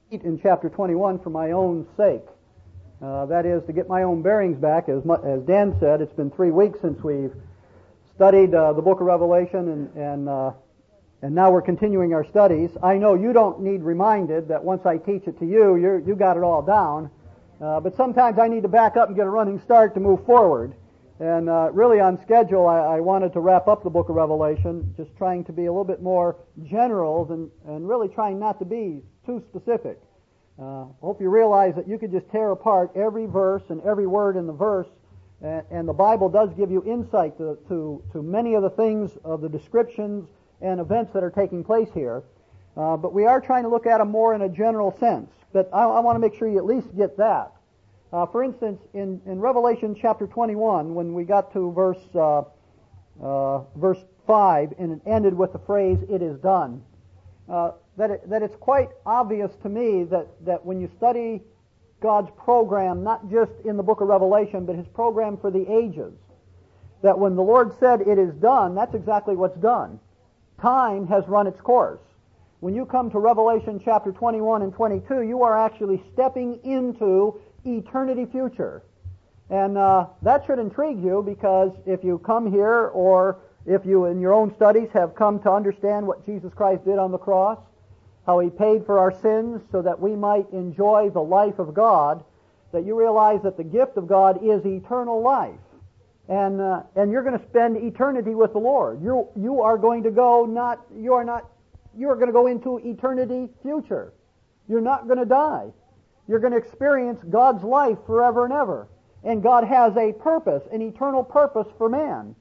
In chapter 21 for my own sake. That is, to get my own bearings back. As Dan said, it's been 3 weeks since we've studied the book of Revelation, and now we're continuing our studies. I know you don't need reminded that once I teach it to you, you got it all down. But sometimes I need to back up and get a running start to move forward. And really on schedule, I wanted to wrap up the book of Revelation, just trying to be a little bit more general and really trying not to be too specific. I hope you realize that you could just tear apart every verse and every word in the verse, and the Bible does give you insight to many of the things of the descriptions and events that are taking place here. But we are trying to look at them more in a general sense. But I want to make sure you at least get that. For instance, in Revelation chapter 21, when we got to verse 5, and it ended with the phrase, "It is done," that it's quite obvious to me that when you study God's program, not just in the book of Revelation, but His program for the ages, that when the Lord said, "It is done," that's exactly what's done. Time has run its course. When you come to Revelation chapter 21 and 22, you are actually stepping into eternity future. And that should intrigue you, because if you come here, or if you in your own studies have come to understand what Jesus Christ did on the cross, how He paid for our sins so that we might enjoy the life of God, that you realize that the gift of God is eternal life. And you're going to spend eternity with the Lord. You are going to go you are going to go into eternity future. You're not going to die. You're going to experience God's life forever and ever. And God has a purpose, an eternal purpose for man.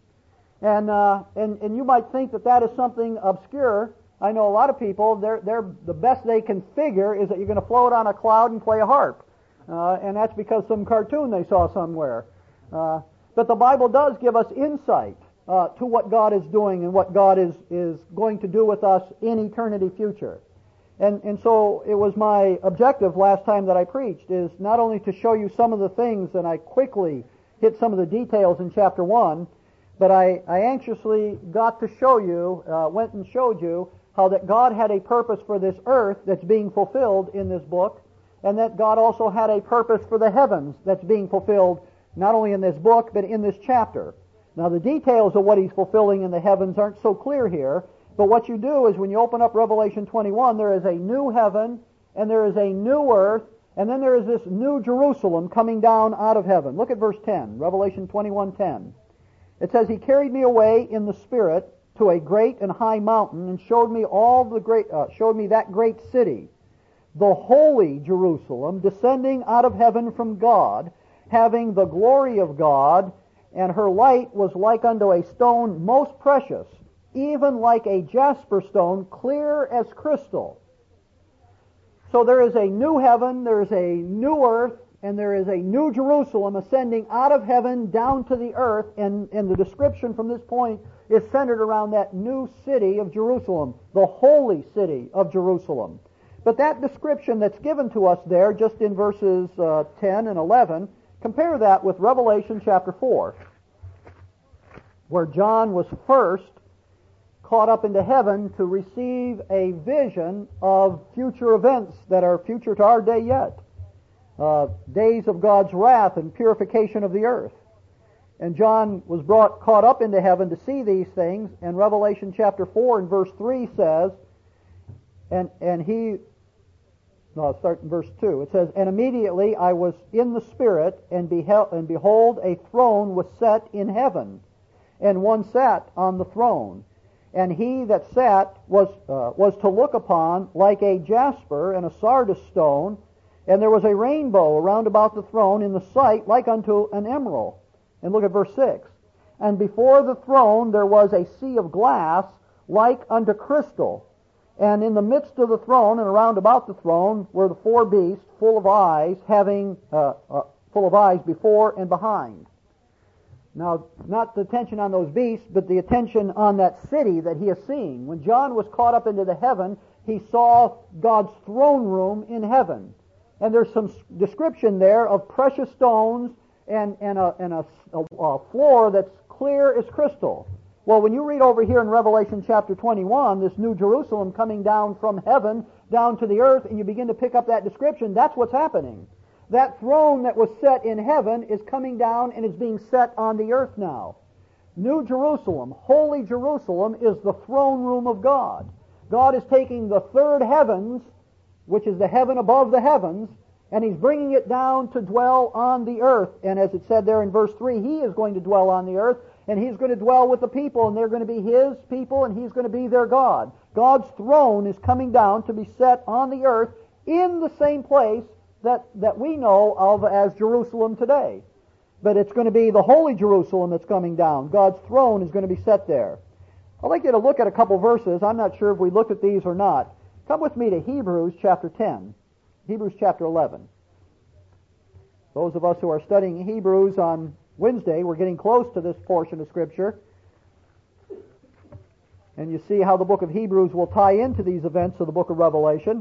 And you might think that is something obscure. I know a lot of people, the best they can figure is that you're going to float on a cloud and play a harp. And that's because some cartoon they saw somewhere. But the Bible does give us insight to what God is doing and what God is going to do with us in eternity future. And so it was my objective last time that I preached, is not only to show you some of the things, and I quickly hit some of the details in chapter 1, but I anxiously got to show you, went and showed you, how that God had a purpose for this earth that's being fulfilled in this book, and that God also had a purpose for the heavens that's being fulfilled not only in this book, but in this chapter. Now, the details of what He's fulfilling in the heavens aren't so clear here, but what you do is when you open up Revelation 21, there is a new heaven, and there is a new earth, and then there is this new Jerusalem coming down out of heaven. Look at verse 10, Revelation 21:10. It says, "He carried me away in the Spirit to a great and high mountain, and showed me that great city, the holy Jerusalem, descending out of heaven from God, having the glory of God, and her light was like unto a stone most precious, even like a jasper stone, clear as crystal." So there is a new heaven, there is a new earth, and there is a new Jerusalem ascending out of heaven down to the earth, and the description from this point is centered around that new city of Jerusalem, the holy city of Jerusalem. But that description that's given to us there, just in verses 10 and 11, compare that with Revelation chapter 4, where John was first caught up into heaven to receive a vision of future events that are future to our day yet. Days of God's wrath and purification of the earth. And John was caught up into heaven to see these things, and Revelation chapter 4 and verse 3 says, start in verse 2. It says, "And immediately I was in the Spirit, and behold, a throne was set in heaven, and one sat on the throne. And he that sat was to look upon like a jasper and a sardis stone, and there was a rainbow around about the throne in the sight like unto an emerald." And look at verse 6. "And before the throne there was a sea of glass like unto crystal. And in the midst of the throne and around about the throne were the four beasts full of eyes, full of eyes before and behind." Now, not the attention on those beasts, but the attention on that city that he is seeing. When John was caught up into the heaven, he saw God's throne room in heaven. And there's some description there of precious stones and a floor that's clear as crystal. Well, when you read over here in Revelation chapter 21, this New Jerusalem coming down from heaven down to the earth, and you begin to pick up that description, that's what's happening. That throne that was set in heaven is coming down and is being set on the earth now. New Jerusalem, holy Jerusalem, is the throne room of God. God is taking the third heavens, which is the heaven above the heavens, and He's bringing it down to dwell on the earth. And as it said there in verse 3, He is going to dwell on the earth, and He's going to dwell with the people, and they're going to be His people, and He's going to be their God. God's throne is coming down to be set on the earth in the same place that we know of as Jerusalem today. But it's going to be the holy Jerusalem that's coming down. God's throne is going to be set there. I'd like you to look at a couple verses. I'm not sure if we looked at these or not. Come with me to Hebrews chapter 10. Hebrews chapter 11. Those of us who are studying Hebrews on Wednesday, we're getting close to this portion of Scripture. And you see how the book of Hebrews will tie into these events of the book of Revelation.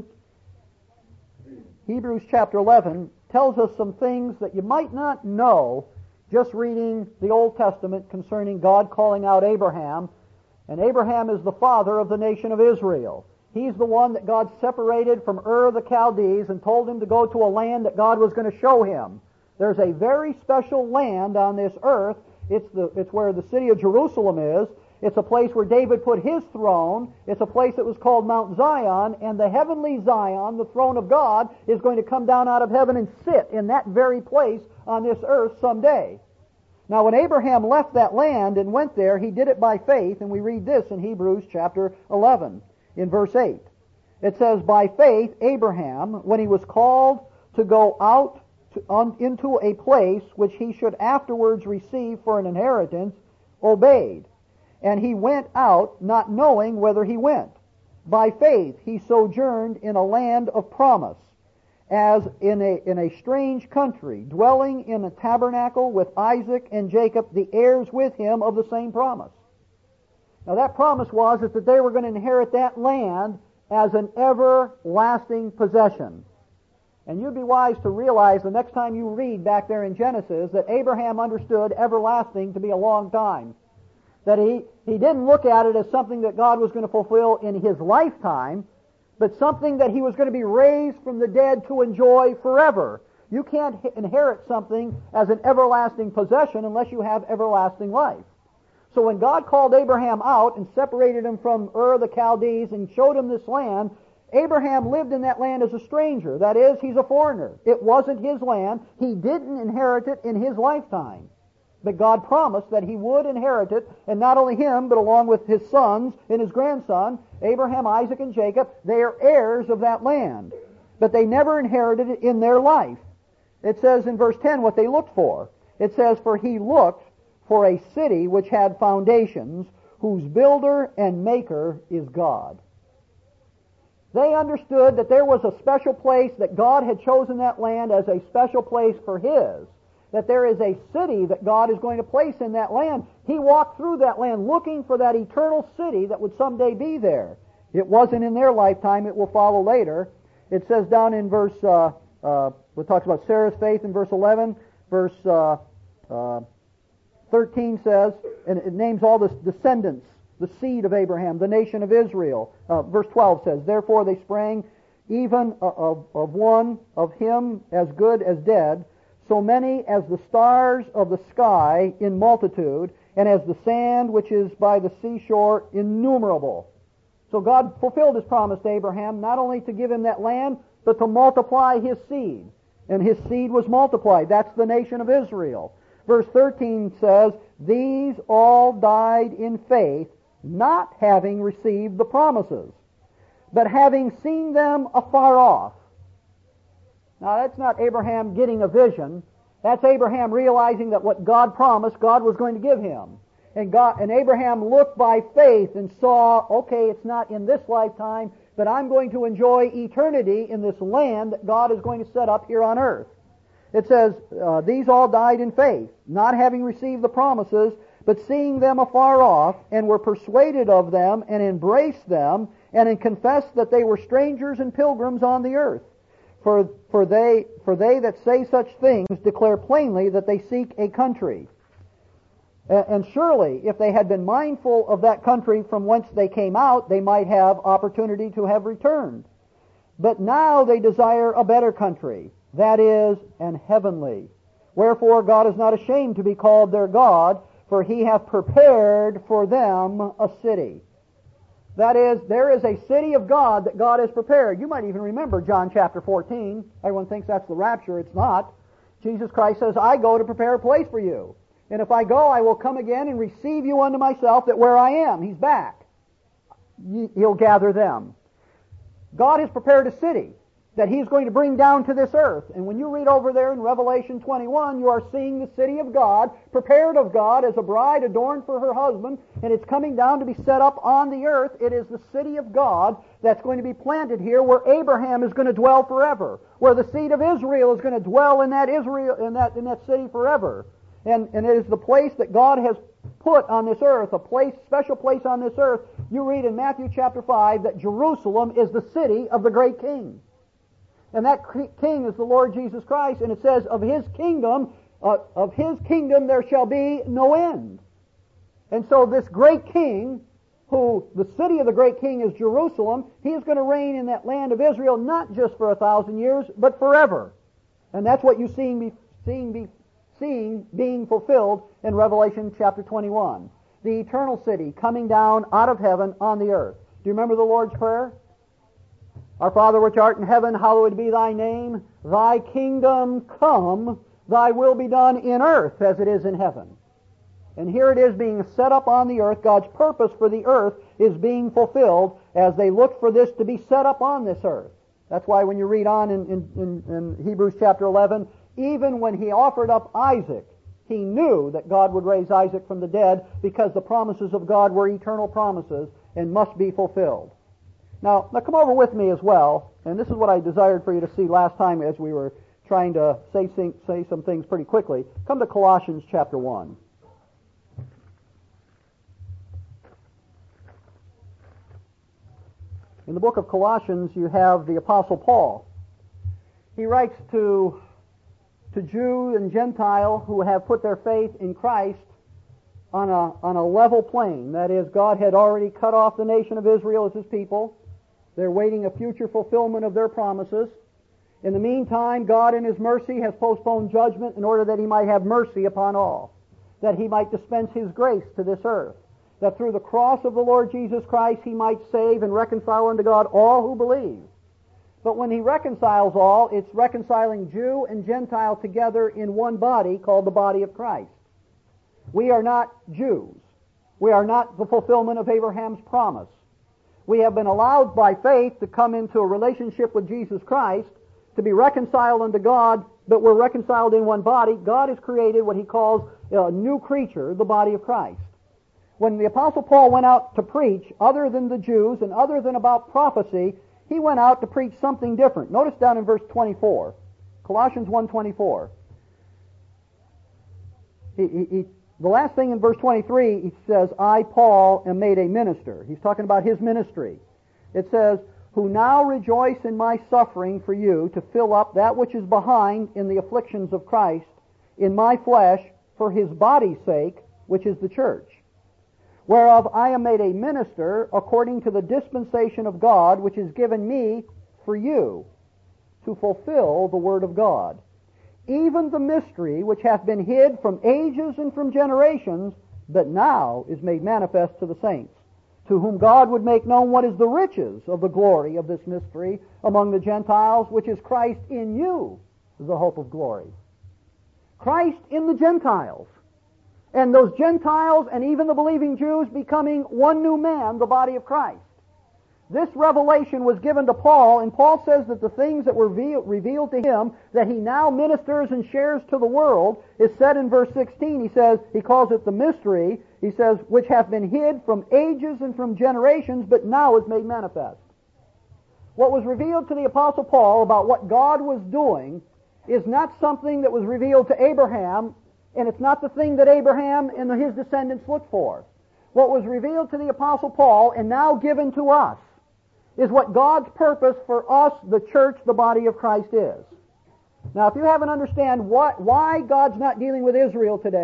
Hebrews chapter 11 tells us some things that you might not know just reading the Old Testament concerning God calling out Abraham. And Abraham is the father of the nation of Israel. He's the one that God separated from Ur of the Chaldees and told him to go to a land that God was going to show him. There's a very special land on this earth. It's where the city of Jerusalem is. It's a place where David put his throne. It's a place that was called Mount Zion, and the heavenly Zion, the throne of God, is going to come down out of heaven and sit in that very place on this earth someday. Now, when Abraham left that land and went there, he did it by faith, and we read this in Hebrews chapter 11, in verse 8. It says, "By faith Abraham, when he was called to go out into a place which he should afterwards receive for an inheritance, obeyed. And he went out, not knowing whither he went. By faith he sojourned in a land of promise, as in a strange country, dwelling in a tabernacle with Isaac and Jacob, the heirs with him of the same promise." Now that promise was that they were going to inherit that land as an everlasting possession. And you'd be wise to realize the next time you read back there in Genesis that Abraham understood everlasting to be a long time. That he didn't look at it as something that God was going to fulfill in his lifetime, but something that he was going to be raised from the dead to enjoy forever. You can't inherit something as an everlasting possession unless you have everlasting life. So when God called Abraham out and separated him from Ur the Chaldees and showed him this land, Abraham lived in that land as a stranger. That is, he's a foreigner. It wasn't his land. He didn't inherit it in his lifetime. But God promised that he would inherit it, and not only him, but along with his sons and his grandson, Abraham, Isaac, and Jacob, they are heirs of that land. But they never inherited it in their life. It says in verse 10 what they looked for. It says, "For he looked for a city which had foundations, whose builder and maker is God." They understood that there was a special place, that God had chosen that land as a special place for His. That there is a city that God is going to place in that land. He walked through that land looking for that eternal city that would someday be there. It wasn't in their lifetime. It will follow later. It says down in verse, it talks about Sarah's faith in verse 11. Verse 13 says, and it names all the descendants, the seed of Abraham, the nation of Israel. Verse 12 says, "Therefore they sprang even of one of him as good as dead, so many as the stars of the sky in multitude, and as the sand which is by the seashore innumerable." So God fulfilled His promise to Abraham, not only to give him that land, but to multiply his seed. And his seed was multiplied. That's the nation of Israel. Verse 13 says, "These all died in faith, not having received the promises, but having seen them afar off." Now that's not Abraham getting a vision. That's Abraham realizing that what God promised, God was going to give him. And Abraham looked by faith and saw, okay, it's not in this lifetime, but I'm going to enjoy eternity in this land that God is going to set up here on earth. It says, "These all died in faith, not having received the promises, but seeing them afar off, and were persuaded of them, and embraced them, and confessed that they were strangers and pilgrims on the earth. For they that say such things declare plainly that they seek a country." And surely, if they had been mindful of that country from whence they came out, they might have opportunity to have returned. But now they desire a better country, that is, an heavenly. Wherefore God is not ashamed to be called their God, for He hath prepared for them a city. That is, there is a city of God that God has prepared. You might even remember John chapter 14. Everyone thinks that's the rapture. It's not. Jesus Christ says, I go to prepare a place for you. And if I go, I will come again and receive you unto myself, that where I am, He's back. He'll gather them. God has prepared a city that He's going to bring down to this earth. And when you read over there in Revelation 21, you are seeing the city of God, prepared of God as a bride adorned for her husband, and it's coming down to be set up on the earth. It is the city of God that's going to be planted here, where Abraham is going to dwell forever, where the seed of Israel is going to dwell in that city forever. And it is the place that God has put on this earth, a place, special place on this earth. You read in Matthew chapter 5 that Jerusalem is the city of the great king. And that king is the Lord Jesus Christ, and it says, of his kingdom there shall be no end. And so this great king, who the city of the great king is Jerusalem, he is going to reign in that land of Israel not just for 1,000 years, but forever. And that's what you're seeing being fulfilled in Revelation chapter 21. The eternal city coming down out of heaven on the earth. Do you remember the Lord's Prayer? Our Father which art in heaven, hallowed be thy name. Thy kingdom come, thy will be done in earth as it is in heaven. And here it is being set up on the earth. God's purpose for the earth is being fulfilled as they look for this to be set up on this earth. That's why when you read on in Hebrews chapter 11, even when he offered up Isaac, he knew that God would raise Isaac from the dead, because the promises of God were eternal promises and must be fulfilled. Now come over with me as well, and this is what I desired for you to see last time as we were trying to say some things pretty quickly. Come to Colossians chapter 1. In the book of Colossians, you have the Apostle Paul. He writes to Jew and Gentile who have put their faith in Christ on a level plane. That is, God had already cut off the nation of Israel as His people. They're waiting a future fulfillment of their promises. In the meantime, God in His mercy has postponed judgment in order that He might have mercy upon all, that He might dispense His grace to this earth, that through the cross of the Lord Jesus Christ He might save and reconcile unto God all who believe. But when He reconciles all, it's reconciling Jew and Gentile together in one body called the body of Christ. We are not Jews. We are not the fulfillment of Abraham's promise. We have been allowed by faith to come into a relationship with Jesus Christ, to be reconciled unto God, but we're reconciled in one body. God has created what He calls a new creature, the body of Christ. When the Apostle Paul went out to preach, other than the Jews and other than about prophecy, he went out to preach something different. Notice down in verse 24, Colossians 1:24. The last thing in verse 23, he says, I, Paul, am made a minister. He's talking about his ministry. It says, who now rejoice in my suffering for you, to fill up that which is behind in the afflictions of Christ, in my flesh, for His body's sake, which is the church. Whereof I am made a minister according to the dispensation of God, which is given me for you, to fulfill the word of God. Even the mystery which hath been hid from ages and from generations, but now is made manifest to the saints, to whom God would make known what is the riches of the glory of this mystery among the Gentiles, which is Christ in you, the hope of glory. Christ in the Gentiles. And those Gentiles and even the believing Jews becoming one new man, the body of Christ. This revelation was given to Paul, and Paul says that the things that were revealed to him, that he now ministers and shares to the world, is said in verse 16. He says, he calls it the mystery, he says, which hath been hid from ages and from generations, but now is made manifest. What was revealed to the Apostle Paul about what God was doing is not something that was revealed to Abraham, and it's not the thing that Abraham and his descendants looked for. What was revealed to the Apostle Paul and now given to us is what God's purpose for us, the church, the body of Christ, is. Now, if you haven't understand why God's not dealing with Israel today,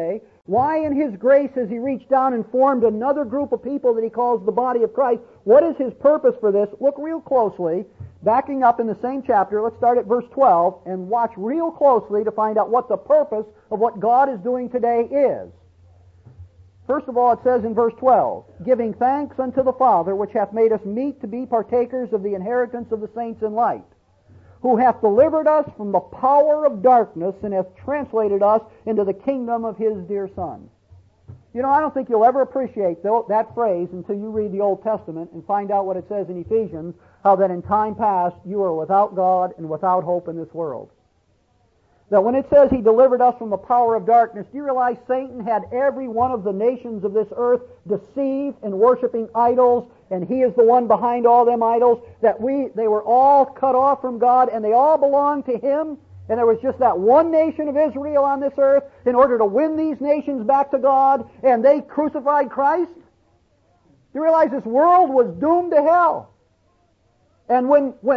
Why in His grace has He reached down and formed another group of people that He calls the body of Christ? What is His purpose for this? Look real closely. Backing up in the same chapter, let's start at verse 12 and watch real closely to find out what the purpose of what God is doing today is. First of all, it says in verse 12, giving thanks unto the Father, which hath made us meet to be partakers of the inheritance of the saints in light, who hath delivered us from the power of darkness and hath translated us into the kingdom of His dear Son. You know, I don't think you'll ever appreciate that phrase until you read the Old Testament and find out what it says in Ephesians, how that in time past you were without God and without hope in this world. That when it says He delivered us from the power of darkness, do you realize Satan had every one of the nations of this earth deceived and worshiping idols, and he is the one behind all them idols, that they were all cut off from God and they all belonged to him, and there was just that one nation of Israel on this earth in order to win these nations back to God, and they crucified Christ? Do you realize this world was doomed to hell? And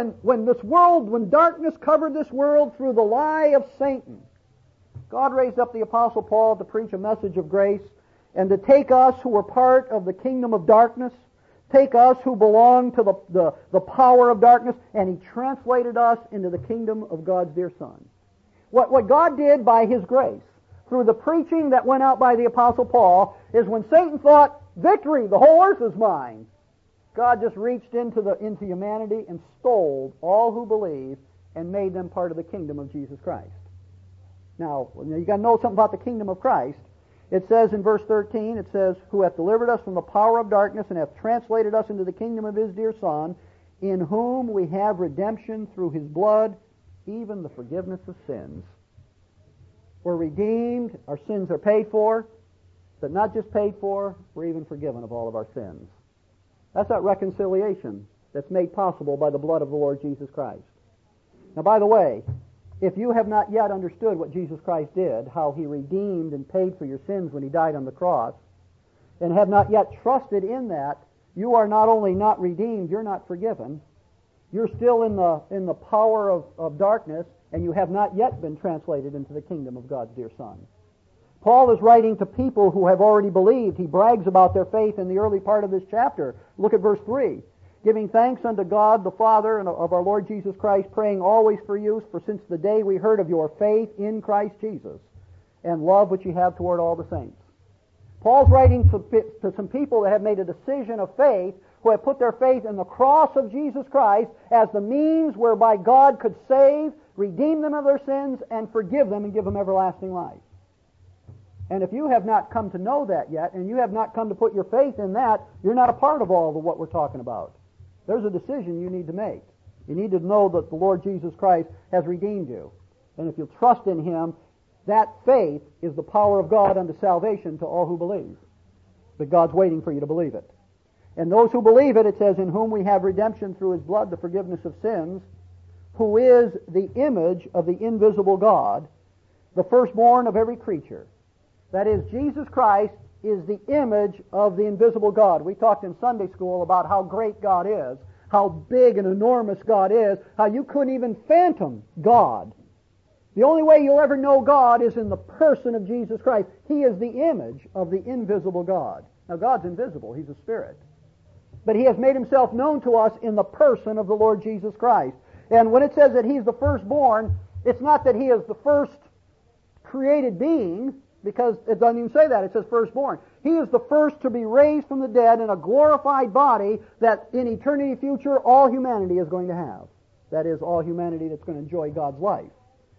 when darkness covered this world through the lie of Satan, God raised up the Apostle Paul to preach a message of grace and to take us who were part of the kingdom of darkness, take us who belong to the power of darkness, and He translated us into the kingdom of God's dear Son. What God did by His grace, through the preaching that went out by the Apostle Paul, is when Satan thought, victory, the whole earth is mine, God just reached into humanity and stole all who believe and made them part of the kingdom of Jesus Christ. Now, you got to know something about the kingdom of Christ. It says in verse 13, it says, who hath delivered us from the power of darkness and hath translated us into the kingdom of His dear Son, in whom we have redemption through His blood, even the forgiveness of sins. We're redeemed, our sins are paid for, but not just paid for, we're even forgiven of all of our sins. That's that reconciliation that's made possible by the blood of the Lord Jesus Christ. Now, by the way, if you have not yet understood what Jesus Christ did, how He redeemed and paid for your sins when He died on the cross, and have not yet trusted in that, you are not only not redeemed, you're not forgiven. You're still in the power of darkness, and you have not yet been translated into the kingdom of God's dear Son. Paul is writing to people who have already believed. He brags about their faith in the early part of this chapter. Look at verse 3. Giving thanks unto God the Father and of our Lord Jesus Christ, praying always for you, for since the day we heard of your faith in Christ Jesus, and love which you have toward all the saints. Paul's writing to some people that have made a decision of faith, who have put their faith in the cross of Jesus Christ as the means whereby God could save, redeem them of their sins, and forgive them and give them everlasting life. And if you have not come to know that yet, and you have not come to put your faith in that, you're not a part of all of what we're talking about. There's a decision you need to make. You need to know that the Lord Jesus Christ has redeemed you. And if you trust in Him, that faith is the power of God unto salvation to all who believe. But God's waiting for you to believe it. And those who believe it, it says, in whom we have redemption through His blood, the forgiveness of sins, who is the image of the invisible God, the firstborn of every creature. That is, Jesus Christ is the image of the invisible God. We talked in Sunday school about how great God is, how big and enormous God is, how you couldn't even fathom God. The only way you'll ever know God is in the person of Jesus Christ. He is the image of the invisible God. Now, God's invisible. He's a spirit. But He has made Himself known to us in the person of the Lord Jesus Christ. And when it says that He's the firstborn, it's not that He is the first created being, because it doesn't even say that. It says firstborn. He is the first to be raised from the dead in a glorified body that in eternity future all humanity is going to have. That is, all humanity that's going to enjoy God's life.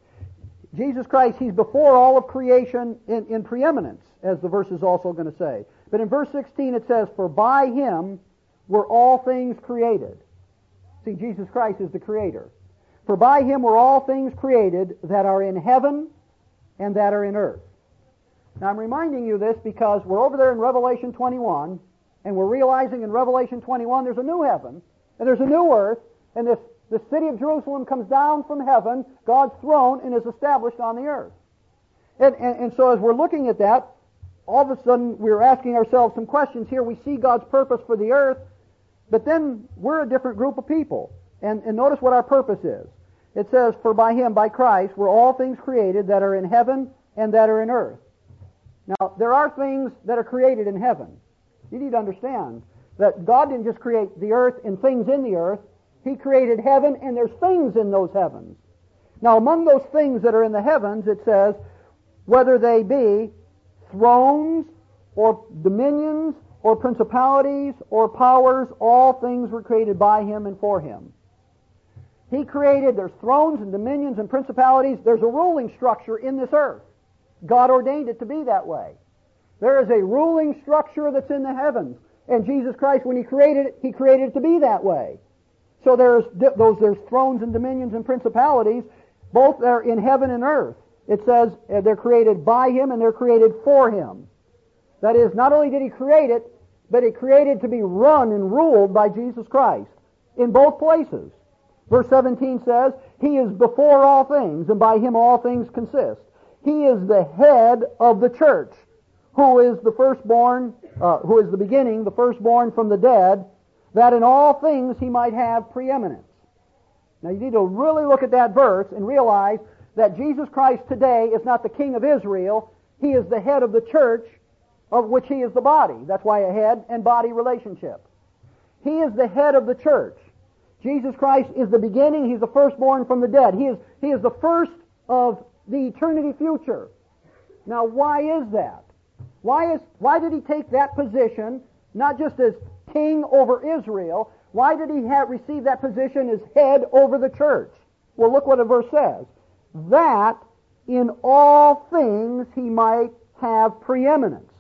Jesus Christ, He's before all of creation in preeminence, as the verse is also going to say. But in verse 16 it says, for by Him were all things created. See, Jesus Christ is the Creator. For by Him were all things created that are in heaven and that are in earth. Now, I'm reminding you this because we're over there in Revelation 21, and we're realizing in Revelation 21 there's a new heaven, and there's a new earth, and the city of Jerusalem comes down from heaven, God's throne, and is established on the earth. And so as we're looking at that, all of a sudden we're asking ourselves some questions here. We see God's purpose for the earth, but then we're a different group of people. And notice what our purpose is. It says, for by Him, by Christ, were all things created that are in heaven and that are in earth. Now, there are things that are created in heaven. You need to understand that God didn't just create the earth and things in the earth. He created heaven, and there's things in those heavens. Now, among those things that are in the heavens, it says, whether they be thrones or dominions or principalities or powers, all things were created by Him and for Him. He created, there's thrones and dominions and principalities. There's a ruling structure in this earth. God ordained it to be that way. There is a ruling structure that's in the heavens. And Jesus Christ, when He created it to be that way. So there's thrones and dominions and principalities, both are in heaven and earth. It says they're created by Him and they're created for Him. That is, not only did He create it, but He created to be run and ruled by Jesus Christ in both places. Verse 17 says, He is before all things, and by Him all things consist. He is the head of the church, who is the firstborn, who is the beginning, the firstborn from the dead, that in all things He might have preeminence. Now you need to really look at that verse and realize that Jesus Christ today is not the King of Israel. He is the head of the church, of which He is the body. That's why a head and body relationship. He is the head of the church. Jesus Christ is the beginning. He's the firstborn from the dead. He is the first of the eternity future. Now, why is that? Why did He take that position, not just as king over Israel? Why did He receive that position as head over the church? Well, look what the verse says. That in all things He might have preeminence.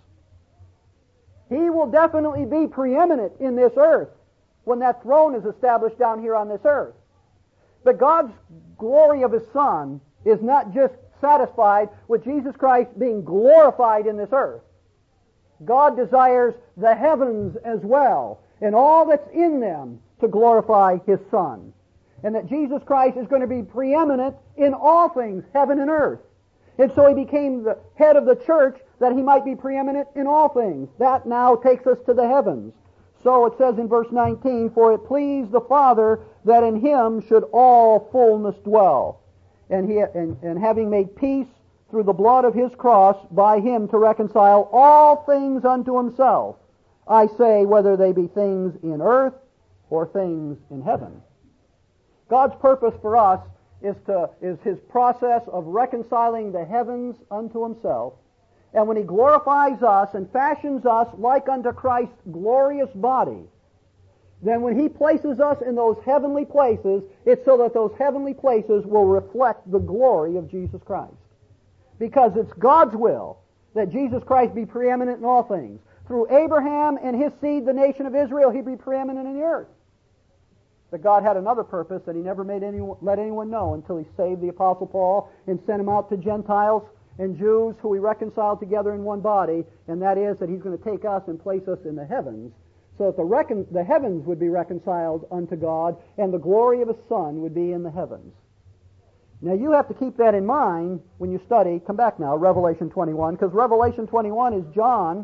He will definitely be preeminent in this earth when that throne is established down here on this earth. But God's glory of His Son is not just satisfied with Jesus Christ being glorified in this earth. God desires the heavens as well, and all that's in them, to glorify His Son. And that Jesus Christ is going to be preeminent in all things, heaven and earth. And so He became the head of the church that He might be preeminent in all things. That now takes us to the heavens. So it says in verse 19, For it pleased the Father that in Him should all fullness dwell. And having made peace through the blood of His cross, by Him to reconcile all things unto Himself. I say, whether they be things in earth or things in heaven. God's purpose for us is His process of reconciling the heavens unto Himself. And when He glorifies us and fashions us like unto Christ's glorious body, then when He places us in those heavenly places, it's so that those heavenly places will reflect the glory of Jesus Christ. Because it's God's will that Jesus Christ be preeminent in all things. Through Abraham and his seed, the nation of Israel, He'd be preeminent in the earth. But God had another purpose that He never let anyone know until He saved the Apostle Paul and sent him out to Gentiles and Jews who He reconciled together in one body, and that is that He's going to take us and place us in the heavens, so that the heavens would be reconciled unto God, and the glory of His Son would be in the heavens. Now you have to keep that in mind when you study, come back now, Revelation 21, because Revelation 21 is John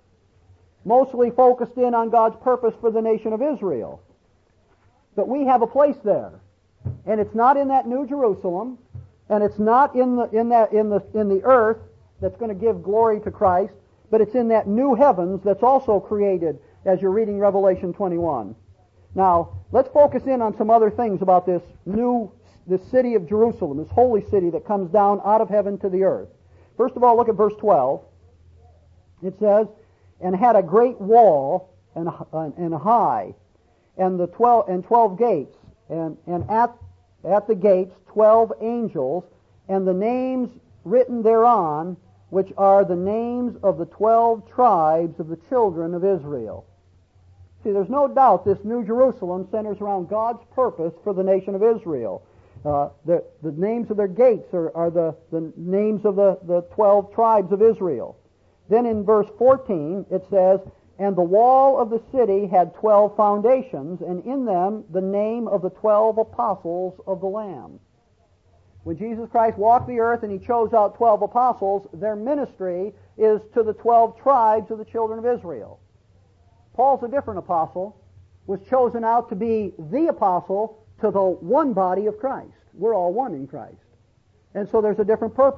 mostly focused in on God's purpose for the nation of Israel. But we have a place there, and it's not in that New Jerusalem, and it's not in the earth that's going to give glory to Christ, but it's in that new heavens that's also created as you're reading Revelation 21. Now, let's focus in on some other things about this city of Jerusalem, this holy city that comes down out of heaven to the earth. First of all, look at verse 12. It says, And had a great wall and high, and 12 gates, and at the gates 12 angels, and the names written thereon, which are the names of the 12 tribes of the children of Israel. See, there's no doubt this New Jerusalem centers around God's purpose for the nation of Israel. The names of their gates are the names of the 12 tribes of Israel. Then in verse 14 it says, And the wall of the city had 12 foundations, and in them the name of the 12 apostles of the Lamb. When Jesus Christ walked the earth and He chose out 12 apostles, their ministry is to the 12 tribes of the children of Israel. Paul's a different apostle, was chosen out to be the apostle to the one body of Christ. We're all one in Christ. And so there's a different purpose.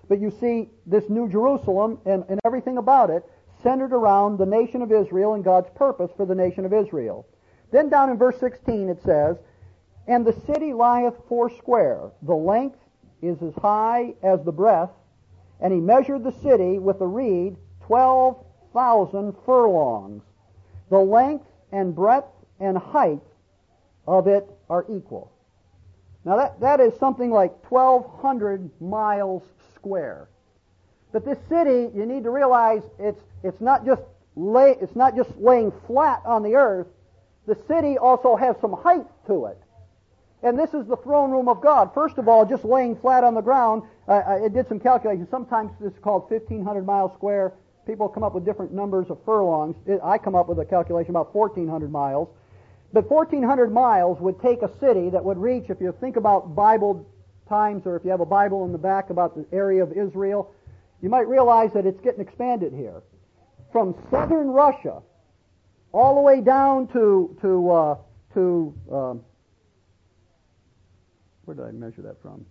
but you see this New Jerusalem and everything about it centered around the nation of Israel and God's purpose for the nation of Israel. Then down in verse 16 it says, "And the city lieth foursquare, the length is as high as the breadth, and he measured the city with a reed 12,000 furlongs. The length and breadth and height of it are equal." Now that is something like 1,200 miles square. But this city, you need to realize, it's not just laying flat on the earth. The city also has some height to it. And this is the throne room of God. First of all, just laying flat on the ground, I did some calculations. Sometimes this is called 1,500 miles square. People come up with different numbers of furlongs. I come up with a calculation about 1,400 miles. But 1,400 miles would take a city that would reach, if you think about Bible times, or if you have a Bible in the back about the area of Israel, you might realize that it's getting expanded here. From southern Russia all the way down to where did I measure that from?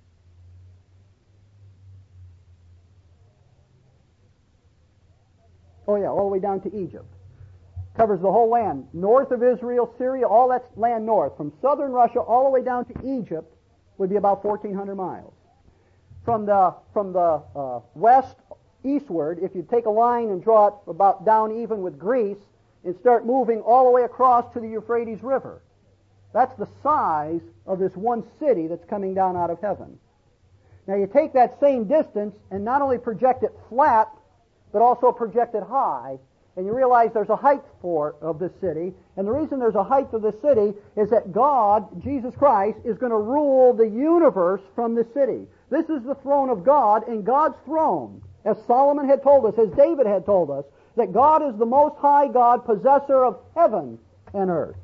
Oh yeah, all the way down to Egypt. Covers the whole land. North of Israel, Syria, all that land north. From southern Russia all the way down to Egypt would be about 1,400 miles. From the west eastward, if you take a line and draw it about down even with Greece and start moving all the way across to the Euphrates River, that's the size of this one city that's coming down out of heaven. Now you take that same distance and not only project it flat, but also project it high, and you realize there's a height of this city. And the reason there's a height of this city is that God, Jesus Christ, is going to rule the universe from this city. This is the throne of God, and God's throne, as Solomon had told us, as David had told us, that God is the Most High God, possessor of heaven and earth.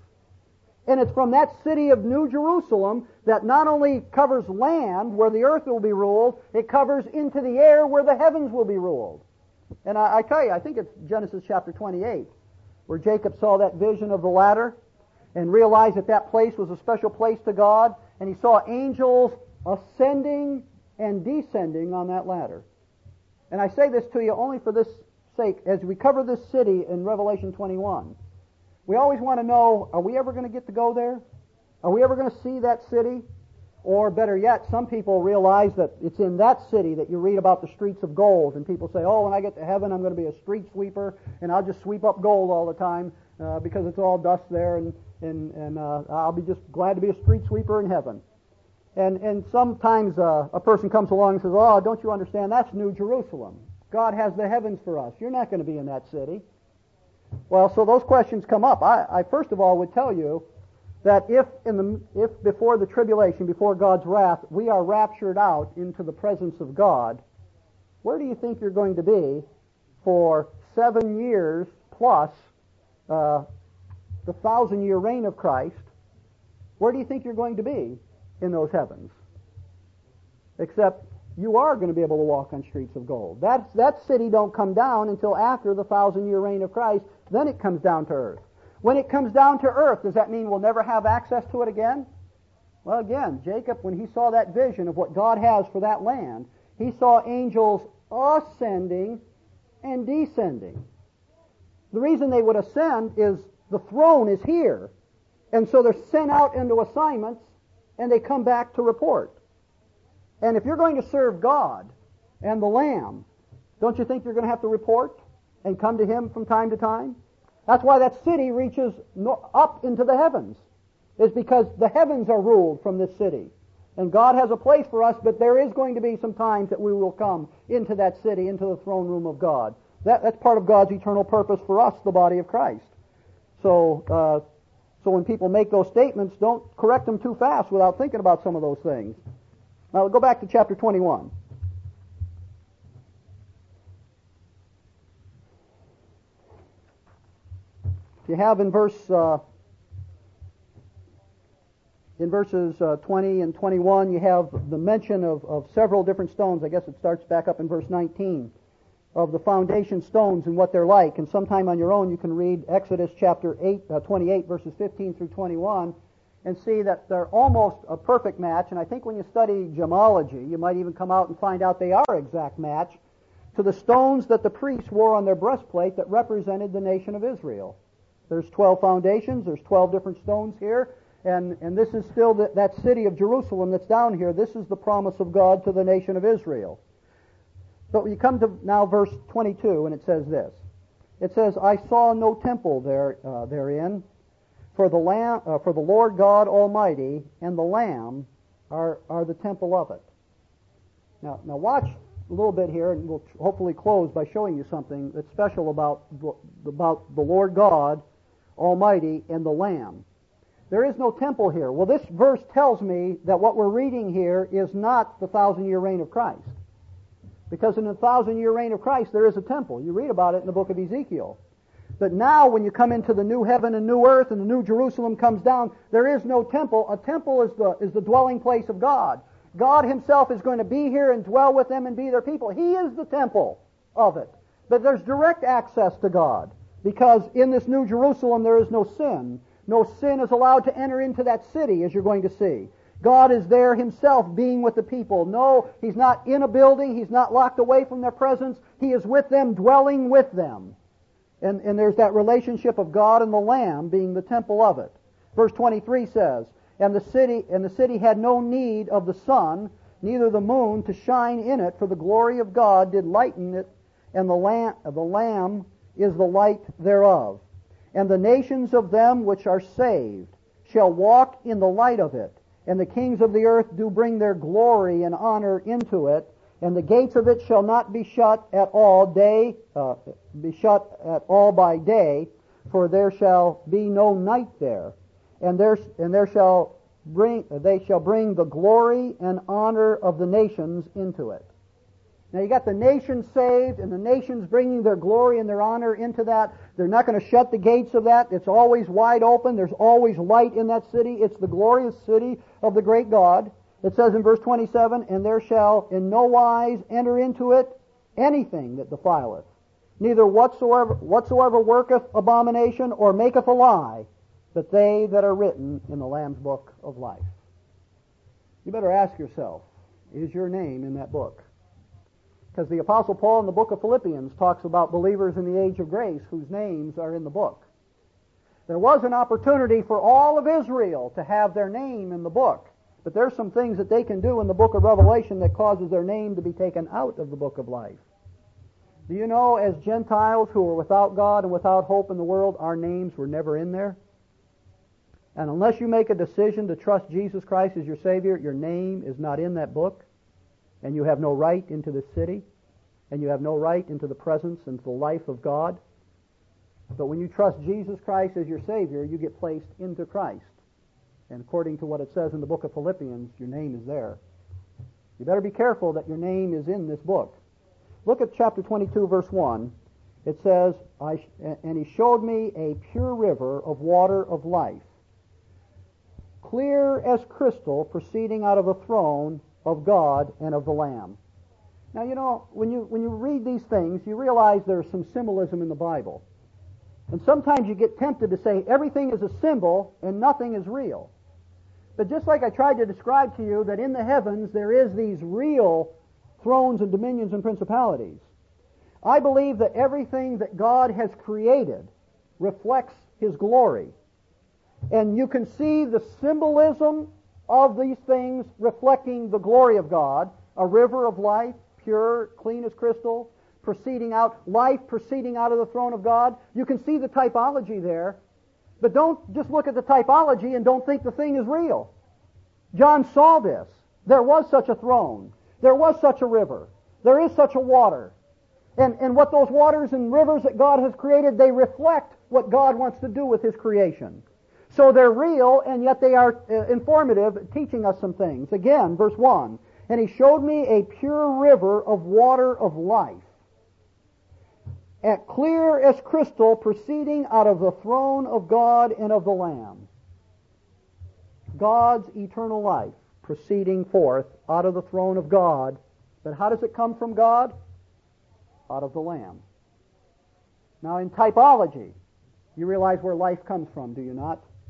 And it's from that city of New Jerusalem that not only covers land where the earth will be ruled, it covers into the air where the heavens will be ruled. And I tell you, I think it's Genesis chapter 28, where Jacob saw that vision of the ladder and realized that that place was a special place to God, and he saw angels ascending and descending on that ladder. And I say this to you only for this sake, as we cover this city in Revelation 21. We always want to know, are we ever going to get to go there? Are we ever going to see that city? Or better yet, some people realize that it's in that city that you read about the streets of gold, and people say, oh, when I get to heaven, I'm going to be a street sweeper, and I'll just sweep up gold all the time because it's all dust there, and I'll be just glad to be a street sweeper in heaven. And sometimes a person comes along and says, oh, don't you understand, that's New Jerusalem. God has the heavens for us. You're not going to be in that city. Well, so those questions come up. I first of all would tell you that if before the tribulation, before God's wrath, we are raptured out into the presence of God, where do you think you're going to be for 7 years plus the 1,000-year reign of Christ? Where do you think you're going to be in those heavens? Except you are going to be able to walk on streets of gold. That city don't come down until after the 1,000-year reign of Christ. Then it comes down to earth. When it comes down to earth, does that mean we'll never have access to it again? Well, again, Jacob, when he saw that vision of what God has for that land, he saw angels ascending and descending. The reason they would ascend is the throne is here. And so they're sent out into assignments, and they come back to report. And if you're going to serve God and the Lamb, don't you think you're going to have to report and come to Him from time to time? That's why that city reaches up into the heavens, is because the heavens are ruled from this city. And God has a place for us, but there is going to be some times that we will come into that city, into the throne room of God. That's part of God's eternal purpose for us, the body of Christ. So when people make those statements, don't correct them too fast without thinking about some of those things. Now, we'll go back to chapter 21. You have in verses 20 and 21, you have the mention of several different stones. I guess it starts back up in verse 19, of the foundation stones and what they're like. And sometime on your own you can read Exodus chapter 28, verses 15 through 21, and see that they're almost a perfect match. And I think when you study gemology, you might even come out and find out they are exact match to the stones that the priests wore on their breastplate that represented the nation of Israel. There's 12 foundations. There's 12 different stones here. And this is still that city of Jerusalem that's down here. This is the promise of God to the nation of Israel. But when you come to now verse 22, and it says this. It says, I saw no temple therein, for the Lord God Almighty and the Lamb are the temple of it. Now watch a little bit here, and we'll hopefully close by showing you something that's special about the Lord God Almighty and the Lamb. There is no temple here. Well, this verse tells me that what we're reading here is not the 1,000-year reign of Christ. Because in the 1,000-year reign of Christ, there is a temple. You read about it in the book of Ezekiel. But now, when you come into the new heaven and new earth, and the new Jerusalem comes down, there is no temple. A temple is the dwelling place of God. God Himself is going to be here and dwell with them and be their people. He is the temple of it. But there's direct access to God. Because in this new Jerusalem, there is no sin. No sin is allowed to enter into that city, as you're going to see. God is there Himself being with the people. No, He's not in a building. He's not locked away from their presence. He is with them, dwelling with them. And there's that relationship of God and the Lamb being the temple of it. Verse 23 says, And the city had no need of the sun, neither the moon to shine in it, for the glory of God did lighten it, and the Lamb is the light thereof. And the nations of them which are saved shall walk in the light of it, and the kings of the earth do bring their glory and honor into it, and the gates of it shall not be shut at all by day, for there shall be no night there, and they shall bring the glory and honor of the nations into it. Now you got the nations saved, and the nations bringing their glory and their honor into that. They're not going to shut the gates of that. It's always wide open. There's always light in that city. It's the glorious city of the great God. It says in verse 27, And there shall in no wise enter into it anything that defileth, neither whatsoever worketh abomination or maketh a lie, but they that are written in the Lamb's book of life. You better ask yourself, is your name in that book? Because the Apostle Paul in the book of Philippians talks about believers in the age of grace whose names are in the book. There was an opportunity for all of Israel to have their name in the book, but there's some things that they can do in the book of Revelation that causes their name to be taken out of the book of life. Do you know, as Gentiles who were without God and without hope in the world, our names were never in there? And unless you make a decision to trust Jesus Christ as your Savior, your name is not in that book. And you have no right into the city, and you have no right into the presence and the life of God. But when you trust Jesus Christ as your Savior, you get placed into Christ. And according to what it says in the book of Philippians, your name is there. You better be careful that your name is in this book. Look at chapter 22, verse 1. It says, And He showed me a pure river of water of life, clear as crystal, proceeding out of the throne of God and of the Lamb. Now, you know, when you read these things, you realize there's some symbolism in the Bible. And sometimes you get tempted to say everything is a symbol and nothing is real. But just like I tried to describe to you that in the heavens there is these real thrones and dominions and principalities, I believe that everything that God has created reflects His glory. And you can see the symbolism of these things reflecting the glory of God, a river of life, pure, clean as crystal, life proceeding out of the throne of God. You can see the typology there, but don't just look at the typology and don't think the thing is real. John saw this. There was such a throne. There was such a river. There is such a water. And what those waters and rivers that God has created, they reflect what God wants to do with His creation. So they're real, and yet they are informative, teaching us some things. Again, verse 1, And He showed me a pure river of water of life, clear as crystal, proceeding out of the throne of God and of the Lamb. God's eternal life proceeding forth out of the throne of God. But how does it come from God? Out of the Lamb. Now in typology, you realize where life comes from, do you not?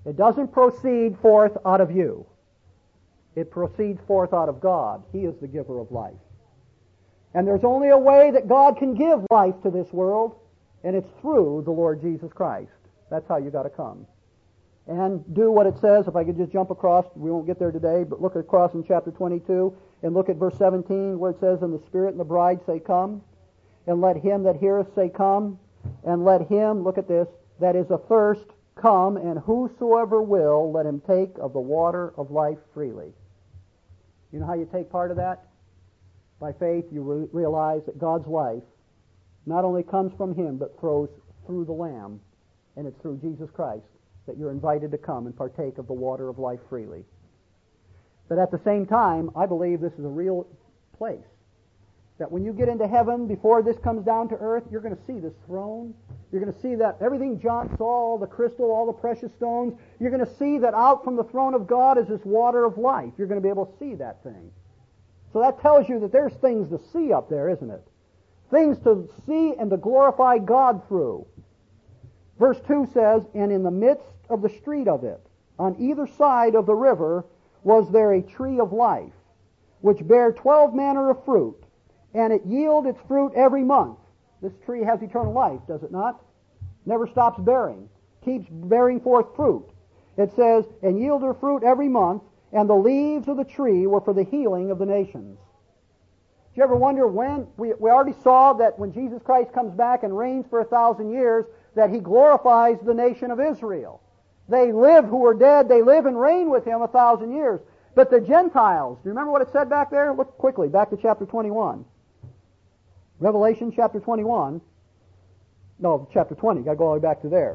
It doesn't proceed forth out of you. It proceeds forth out of God. He is the giver of life. And there's only a way that God can give life to this world, and it's through the Lord Jesus Christ. That's how you got to come. And do what it says. If I could just jump across, we won't get there today, but look across in chapter 22 and look at verse 17 where it says, "And the Spirit and the bride say, Come. And let him that heareth say, Come. And let him," look at this, "that is athirst come, and whosoever will, let him take of the water of life freely." You know how you take part of that? By faith, you realize that God's life not only comes from Him, but flows through the Lamb, and it's through Jesus Christ that you're invited to come and partake of the water of life freely. But at the same time, I believe this is a real place. That when you get into heaven, before this comes down to earth, you're going to see this throne. You're going to see that everything John saw, all the crystal, all the precious stones, you're going to see that out from the throne of God is this water of life. You're going to be able to see that thing. So that tells you that there's things to see up there, isn't it? Things to see and to glorify God through. Verse 2 says, "And in the midst of the street of it, on either side of the river, was there a tree of life, which bare 12 manner of fruit, and it yield its fruit every month." This tree has eternal life, does it not? Never stops bearing. Keeps bearing forth fruit. It says, "And yield her fruit every month, and the leaves of the tree were for the healing of the nations." Do you ever wonder when, we already saw that when Jesus Christ comes back and reigns for 1,000 years, that He glorifies the nation of Israel. They live, who are dead, they live and reign with Him 1,000 years. But the Gentiles, do you remember what it said back there? Look quickly, back to chapter 21. Revelation chapter 21. No, chapter 20. You've got to go all the way back to there.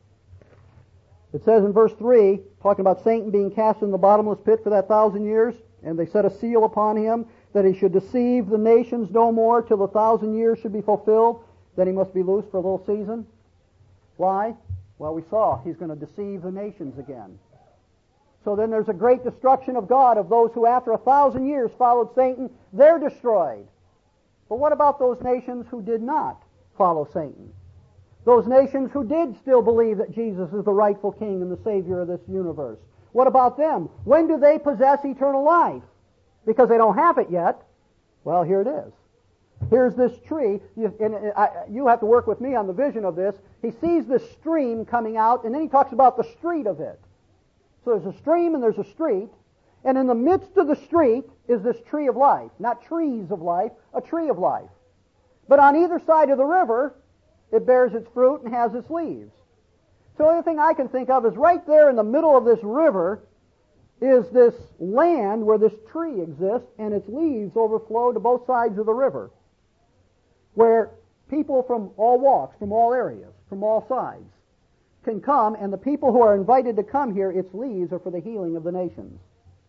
It says in verse 3, talking about Satan being cast in the bottomless pit for that 1,000 years, and they set a seal upon him, that he should deceive the nations no more till the 1,000 years should be fulfilled. Then he must be loosed for a little season. Why? Well, we saw he's going to deceive the nations again. So then there's a great destruction of God of those who after 1,000 years followed Satan. They're destroyed. But what about those nations who did not follow Satan? Those nations who did still believe that Jesus is the rightful King and the Savior of this universe. What about them? When do they possess eternal life? Because they don't have it yet. Well, here it is. Here's this tree. You have to work with me on the vision of this. He sees this stream coming out, and then he talks about the street of it. So there's a stream and there's a street, and in the midst of the street is this tree of life. Not trees of life, a tree of life. But on either side of the river, it bears its fruit and has its leaves. So the only thing I can think of is right there in the middle of this river is this land where this tree exists, and its leaves overflow to both sides of the river, where people from all walks, from all areas, from all sides, can come, and the people who are invited to come here, its leaves are for the healing of the nations.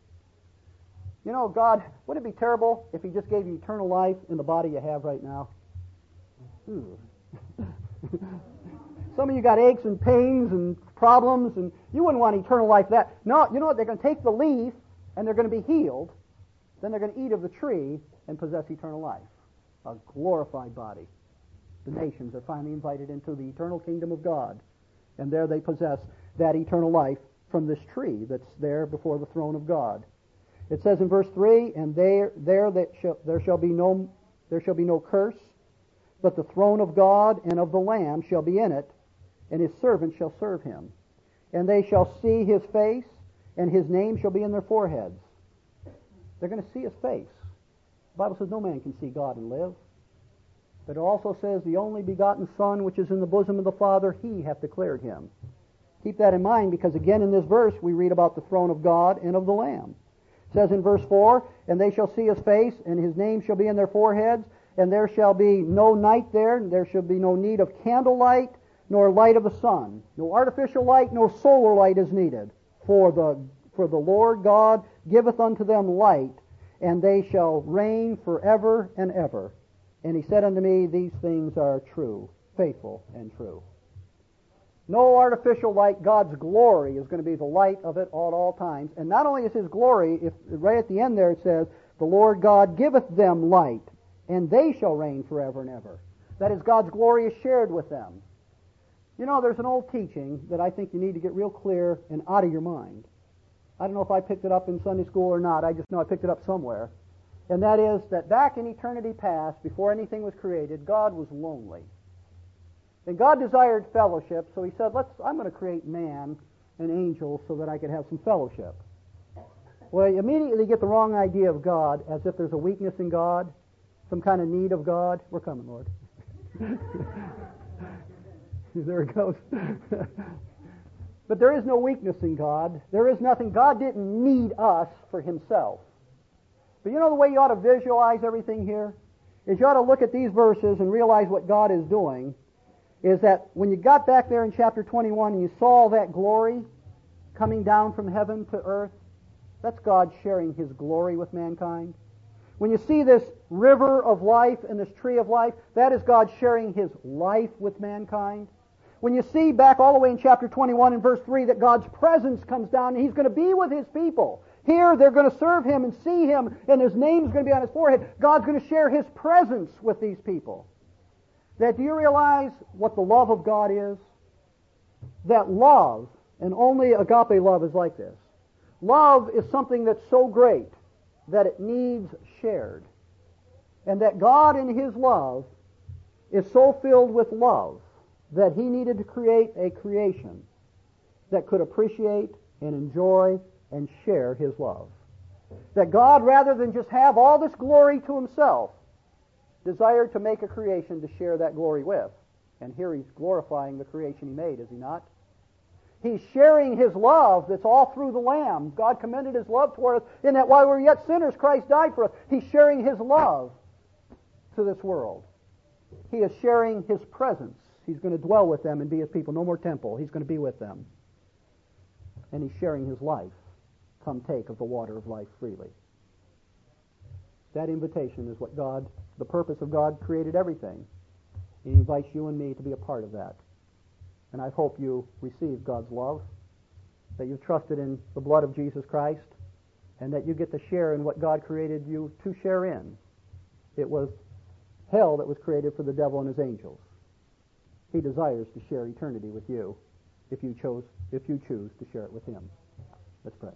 You know, God, would it be terrible if He just gave you eternal life in the body you have right now? Some of you got aches and pains and problems, and you wouldn't want eternal life that. No, you know what? They're going to take the leaf, and they're going to be healed. Then they're going to eat of the tree and possess eternal life. A glorified body. The nations are finally invited into the eternal kingdom of God. And there they possess that eternal life from this tree that's there before the throne of God. It says in verse 3, "And there shall be no curse, but the throne of God and of the Lamb shall be in it, and His servants shall serve Him. And they shall see His face, and His name shall be in their foreheads." They're going to see His face. The Bible says no man can see God and live. But it also says the only begotten Son which is in the bosom of the Father, He hath declared Him. Keep that in mind, because again in this verse we read about the throne of God and of the Lamb. It says in verse 4, "And they shall see His face, and His name shall be in their foreheads, and there shall be no night there, and there shall be no need of candlelight, nor light of the sun." No artificial light, no solar light is needed. For the Lord God giveth unto them light, and they shall reign forever and ever. And He said unto me, These things are true, faithful and true. No artificial light. God's glory is going to be the light of it at all times. And not only is His glory, right at the end there it says, "The Lord God giveth them light, and they shall reign forever and ever." That is, God's glory is shared with them. You know, there's an old teaching that I think you need to get real clear and out of your mind. I don't know if I picked it up in Sunday school or not. I just know I picked it up somewhere. And that is that back in eternity past, before anything was created, God was lonely. And God desired fellowship, so He said, I'm going to create man and angels so that I could have some fellowship. Well, you immediately get the wrong idea of God, as if there's a weakness in God, some kind of need of God. We're coming, Lord. There it goes. But there is no weakness in God. There is nothing. God didn't need us for Himself. But you know the way you ought to visualize everything here? Is you ought to look at these verses and realize what God is doing, is that when you got back there in chapter 21 and you saw that glory coming down from heaven to earth, that's God sharing His glory with mankind. When you see this river of life and this tree of life, that is God sharing His life with mankind. When you see back all the way in chapter 21 and verse 3 that God's presence comes down and He's going to be with His people. Here they're going to serve Him and see Him and His name's going to be on His forehead. God's going to share His presence with these people. That do you realize what the love of God is? That love, and only agape love is like this. Love is something that's so great that it needs shared. And that God in His love is so filled with love that He needed to create a creation that could appreciate and enjoy and share His love. That God, rather than just have all this glory to Himself, desired to make a creation to share that glory with. And here He's glorifying the creation He made, is He not? He's sharing His love that's all through the Lamb. God commended His love toward us in that while we were yet sinners, Christ died for us. He's sharing His love to this world. He is sharing His presence. He's going to dwell with them and be His people. No more temple. He's going to be with them. And He's sharing His life. Come take of the water of life freely. That invitation is what God, the purpose of God, created everything. He invites you and me to be a part of that. And I hope you receive God's love, that you've trusted in the blood of Jesus Christ, and that you get to share in what God created you to share in. It was hell that was created for the devil and his angels. He desires to share eternity with you if you choose to share it with Him. Let's pray.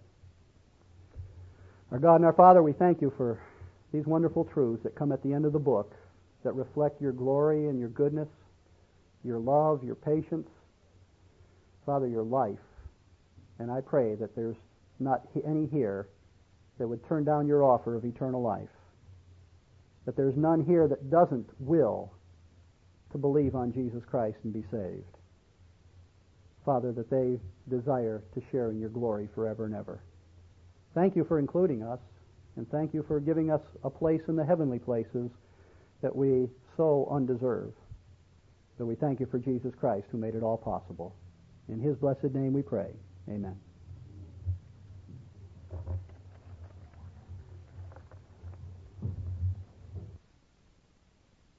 Our God and our Father, we thank You for these wonderful truths that come at the end of the book that reflect Your glory and Your goodness, Your love, Your patience, Father, Your life. And I pray that there's not any here that would turn down Your offer of eternal life. That there's none here that doesn't will to believe on Jesus Christ and be saved. Father, that they desire to share in Your glory forever and ever. Thank You for including us, and thank You for giving us a place in the heavenly places that we so undeserve. So we thank You for Jesus Christ who made it all possible. In His blessed name we pray. Amen.